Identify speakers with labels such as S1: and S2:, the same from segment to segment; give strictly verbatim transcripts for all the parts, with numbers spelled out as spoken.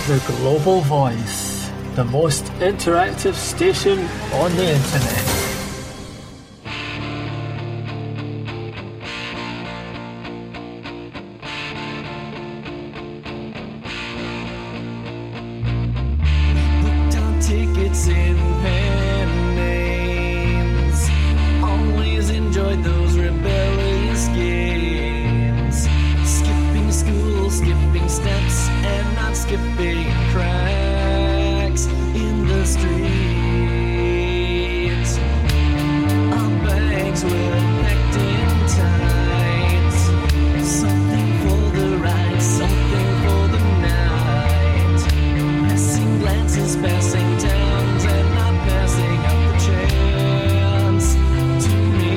S1: The Global Voice, the most interactive station on the internet.
S2: Tickets in pen names. Always enjoyed those rebellious games. Skipping school, skipping steps, and not skipping cracks in the streets. Our bags were packed in tight. Something for the ride, something for the night. Passing glances, passing towns, and not passing up the chance to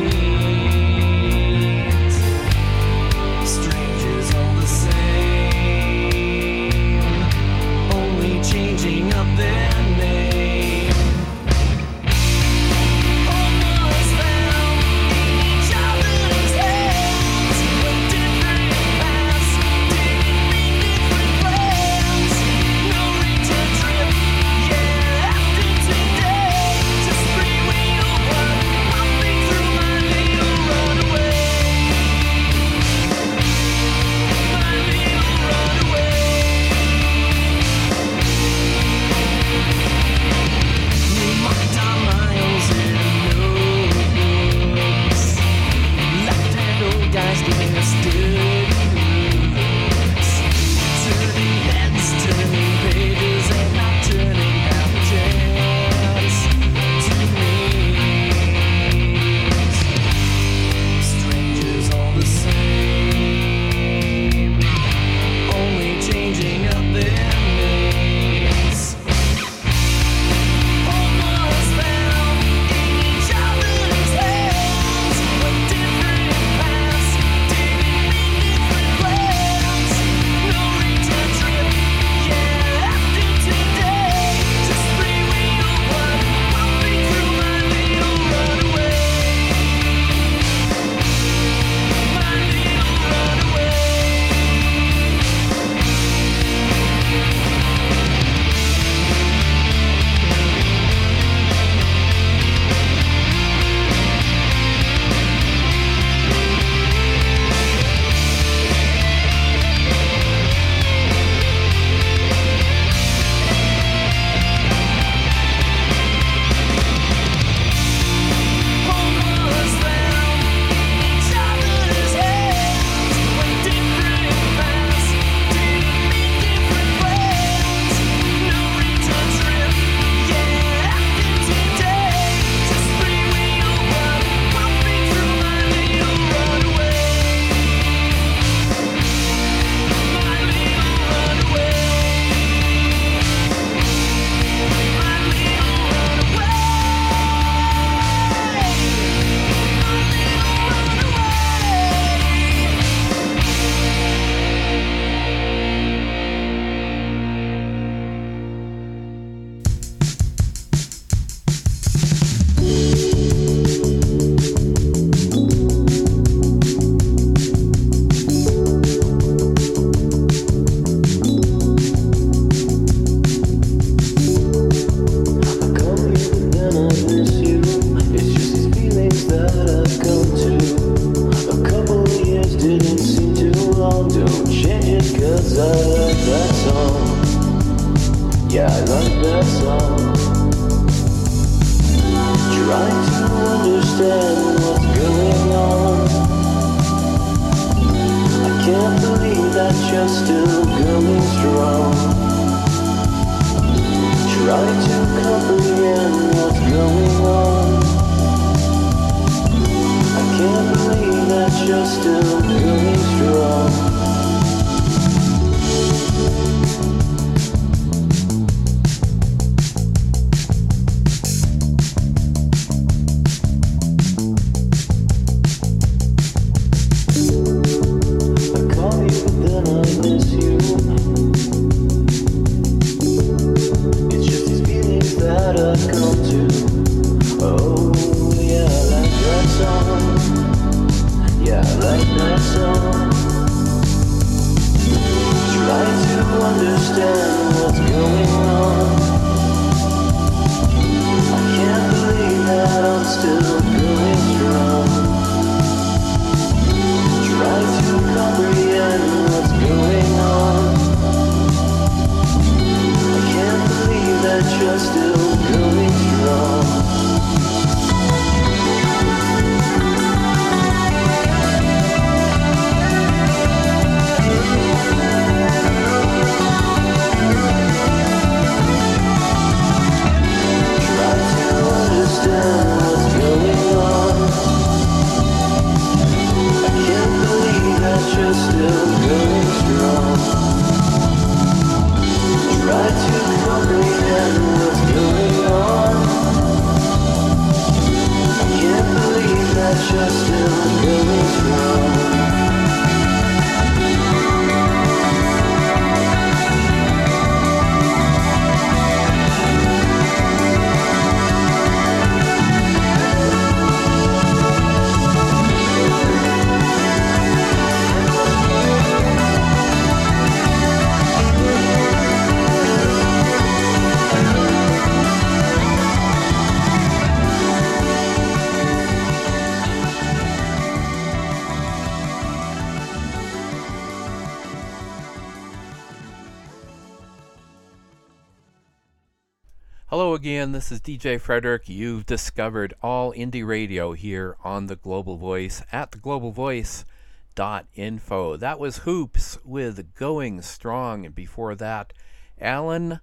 S2: meet strangers all the same, only changing up their name. Almost found each other's hands, but different paths didn't mean different plans. No return trip, yeah, after today. Just freewheel one, pumping through my little runaway. My little runaway. We marked our miles in notebooks. Left hand old guys giving us dirty looks. Turning heads, turning pages, and not turning half a chance to meet strangers all the same, only changing up their names. Almost found each other's hands, but different paths didn't mean different plans. No return trip, yeah, after today. Just freewheel one, pumping through my little runaway. My little runaway. Almost found each other's hands, but different paths didn't mean different plans. No return trip, yeah, after today. Just freewheel one, pumping through my little runaway. My little runaway. My little runaway. Yeah, I like that song. Trying to understand what's going on. I can't believe that you're still going strong. Trying to comprehend what's going on. I can't believe that you're still going strong. Yeah, I like that song.
S3: Hello again, this is D J Frederick. You've discovered all indie radio here on The Global Voice at the global voice dot info. That was Hoops with Going Strong, and before that, Alan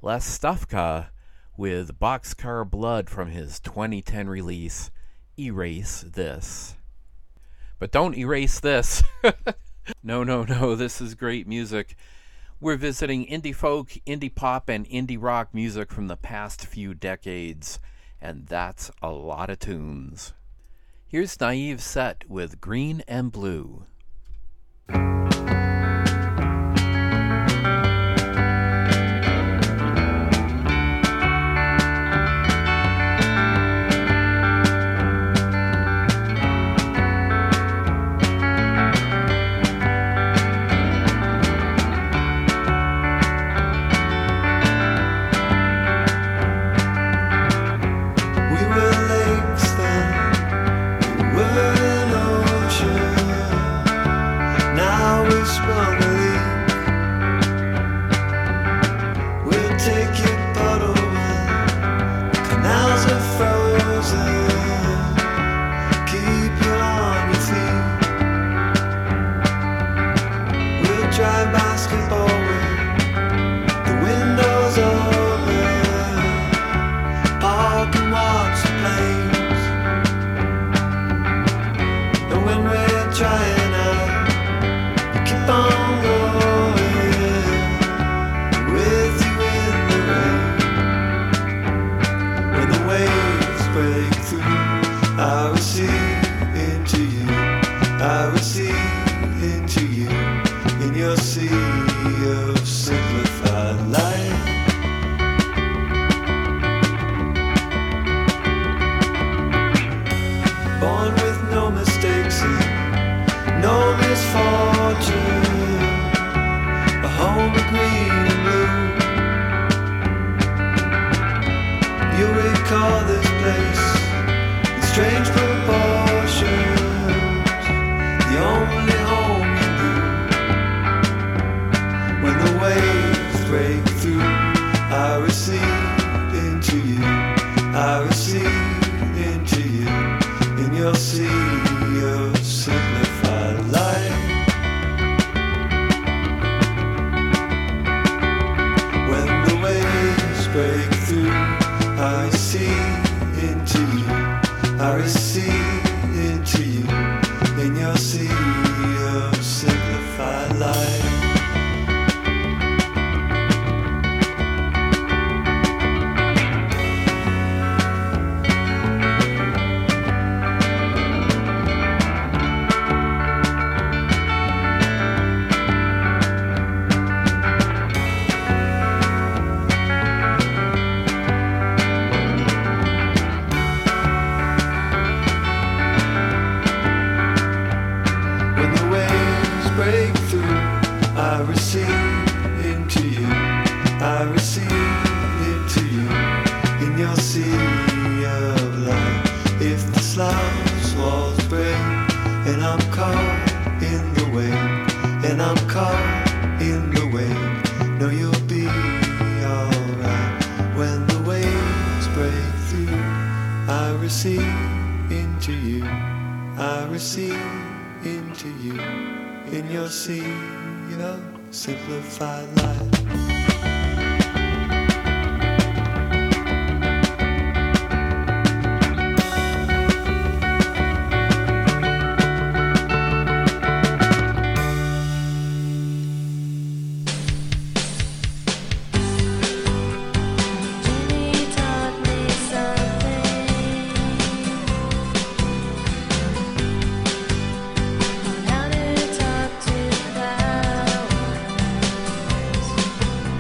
S3: Lastufka with Boxcar Blood from his twenty ten release, Erase This. But don't erase this. No, no, no, this is great music. We're visiting indie folk, indie pop, and indie rock music from the past few decades, and that's a lot of tunes. Here's Naive Set with Green and Blue.
S4: How to talk to flowers.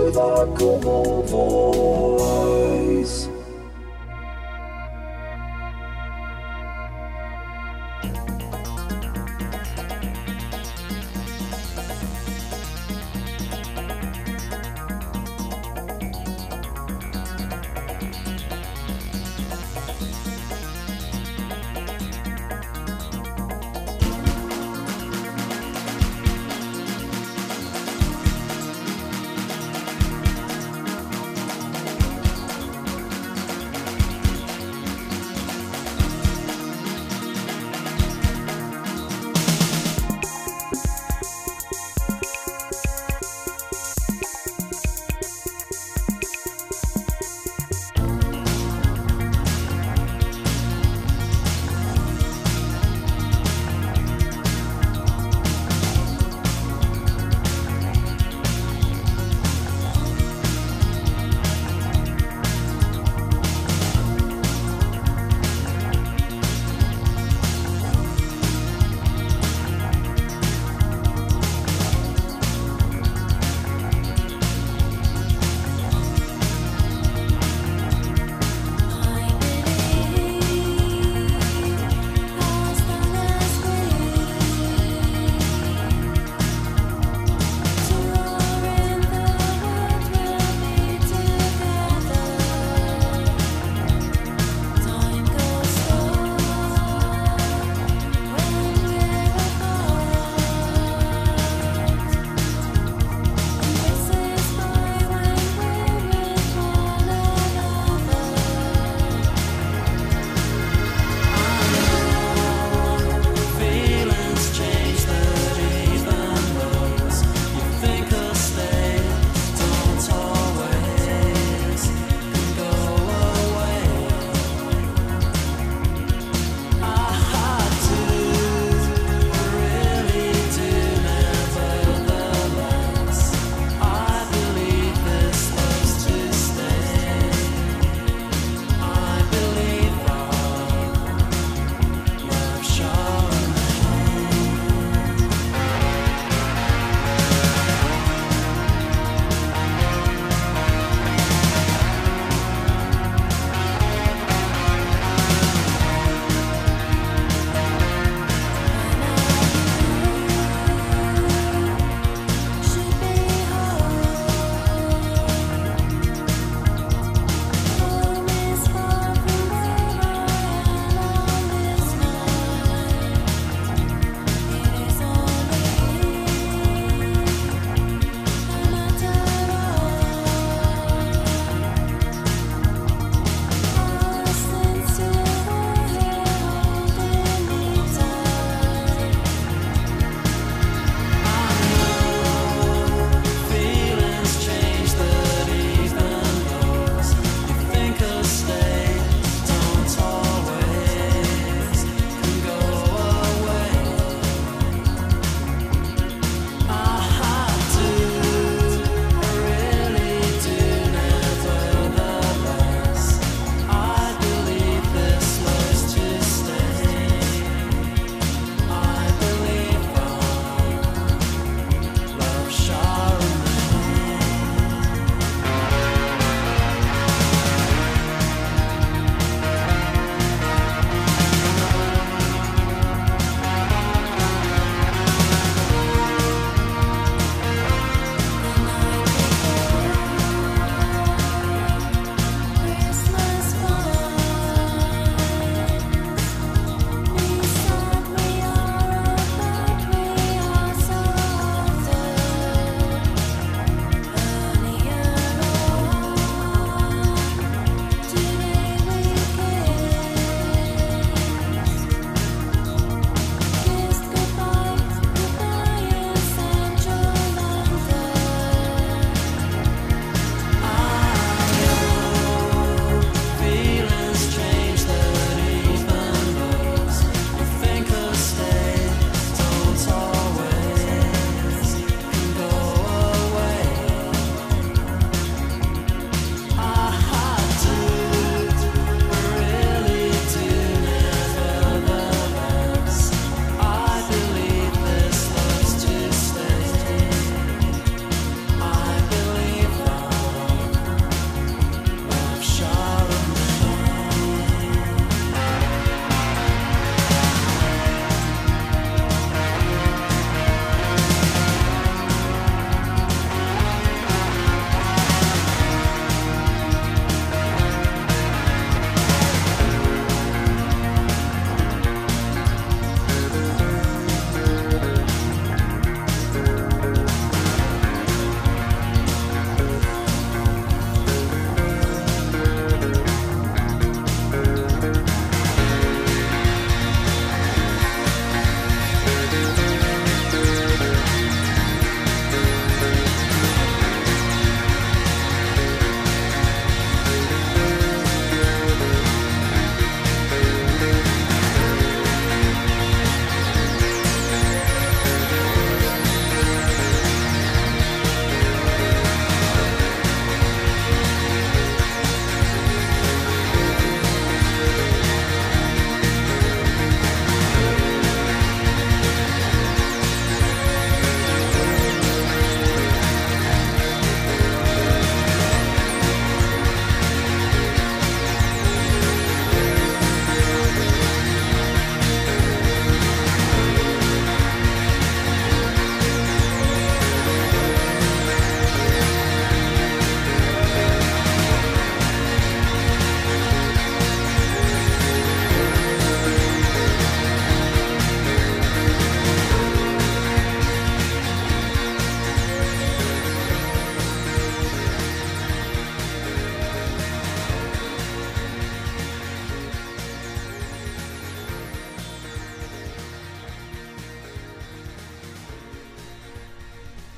S4: the Global Voice.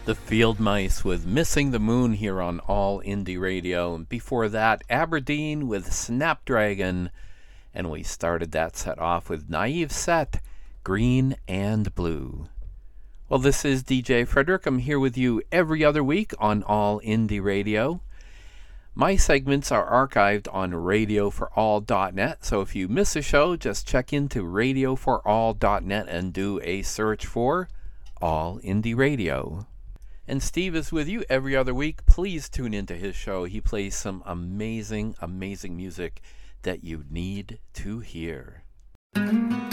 S3: The Field Mice with Missing the Moon here on All Indie Radio. And before that, Aberdeen with Snapdragon. And we started that set off with Naive Set, Green and Blue. Well, this is D J Frederick. I'm here with you every other week on All Indie Radio. My segments are archived on radio for all dot net, so if you miss a show, just check into radio for all dot net and do a search for All Indie Radio. And Steve is with you every other week. Please tune into his show. He plays some amazing, amazing music that you need to hear.
S4: All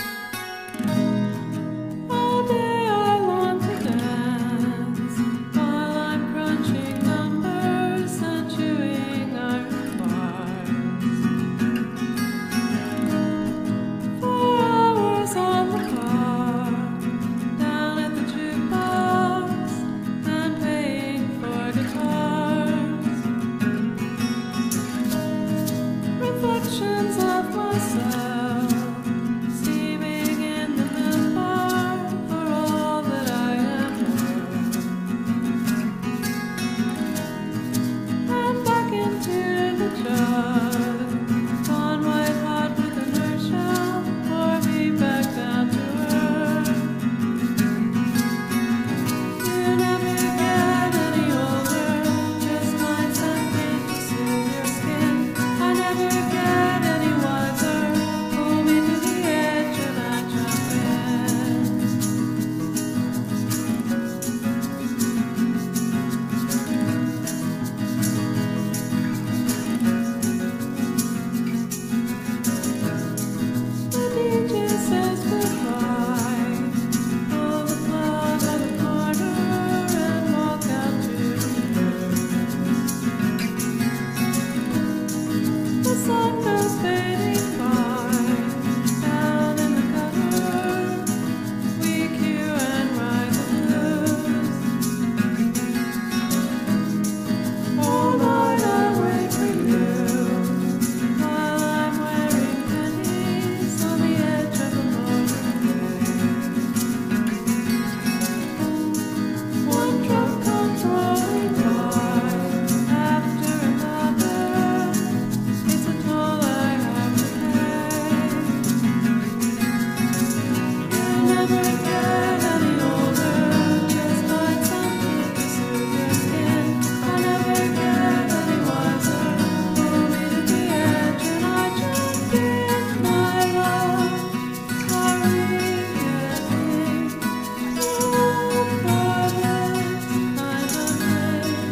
S4: day I want to dance while I'm crunching numbers and chewing iron bars. Four hours on the car, down at the jukebox and paying for guitars. Reflections of myself steaming in the milk bar for all that I am worth. And back into the jug, gone white hot with inertia, pour me back down to earth. You never get any older, just nights and pain to soothe your skin. I never get any wiser, pull me to the edge and I jump in. The D J says goodbye, pull the plug on the corner and walk out to the room. The sun goes fading by, down in the gutter, we cue and ride the blues. All night I wait for you, while I'm wearing pennies on the edge of the motorway. One truck comes rolling by, after another. It's a toll I have to pay. You never get any older, just find something to soothe your skin. I never get any wiser, pull me to the edge and I jump in, my love. Sorry, getting old for this kind of thing.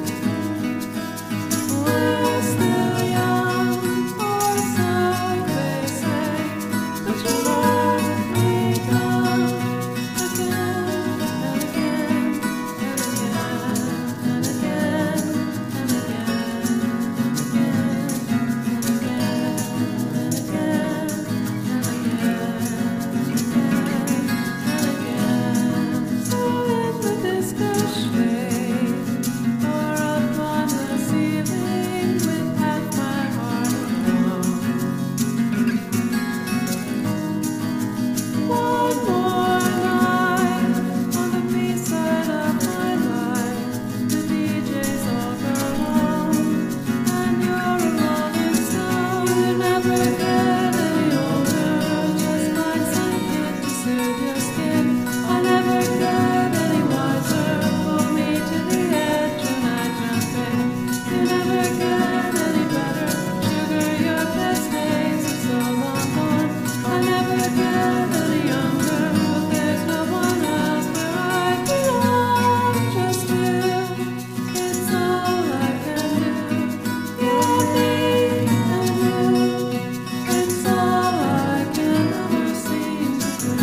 S4: We're still young, or so they say, but you let me down again and again and again and again and again and again and again and again and again. So in the disco shade, or up on the ceiling with half my heart alone. One more night on the B-side of my life. The D Js all go home, and you're a rolling stone. You never get any older, just find something to soothe your skin. I never get any wiser, pull me to the edge and I jump in. You never get any better, sugar, your best days are so long gone. I never get any younger, but there's no one else where I belong. Just you, it's all I can do. You're me and you, it's all I can ever seem to do.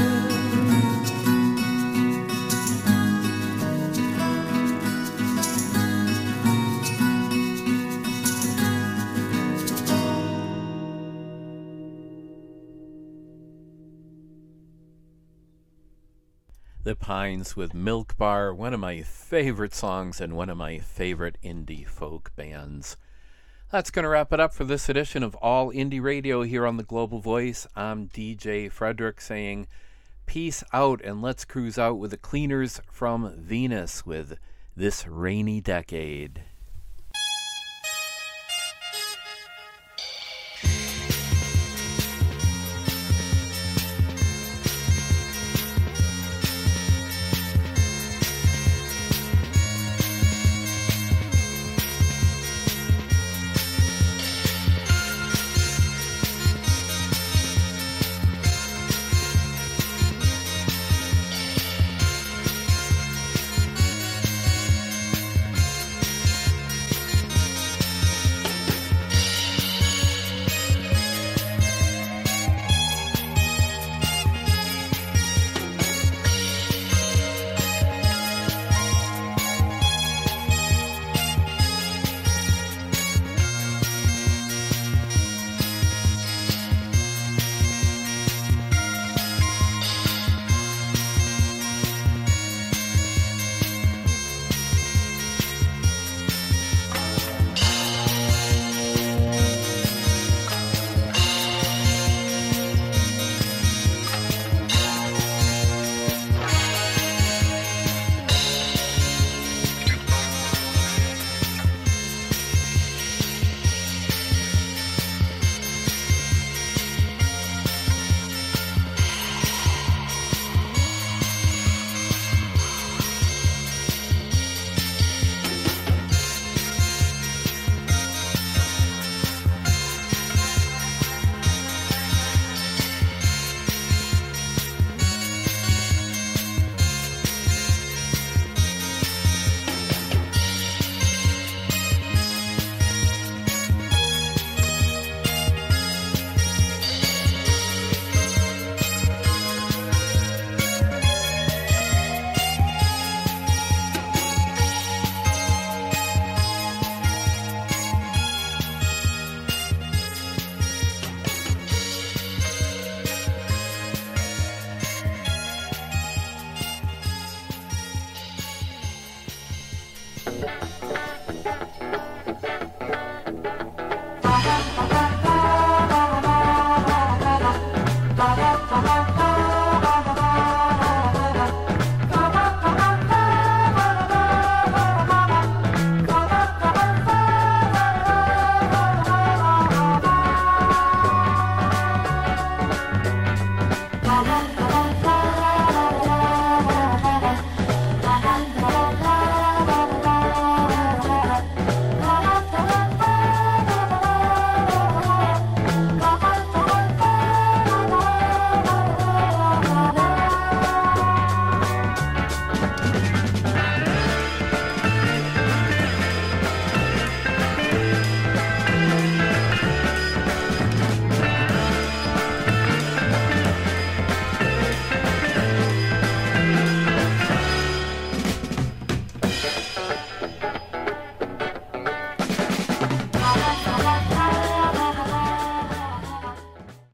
S3: The Pines with Milk Bar, one of my favorite songs and one of my favorite indie folk bands. That's going to wrap it up for this edition of All Indie Radio here on the Global Voice. I'm D J Frederick saying peace out, and let's cruise out with the Cleaners from Venus with this rainy decade.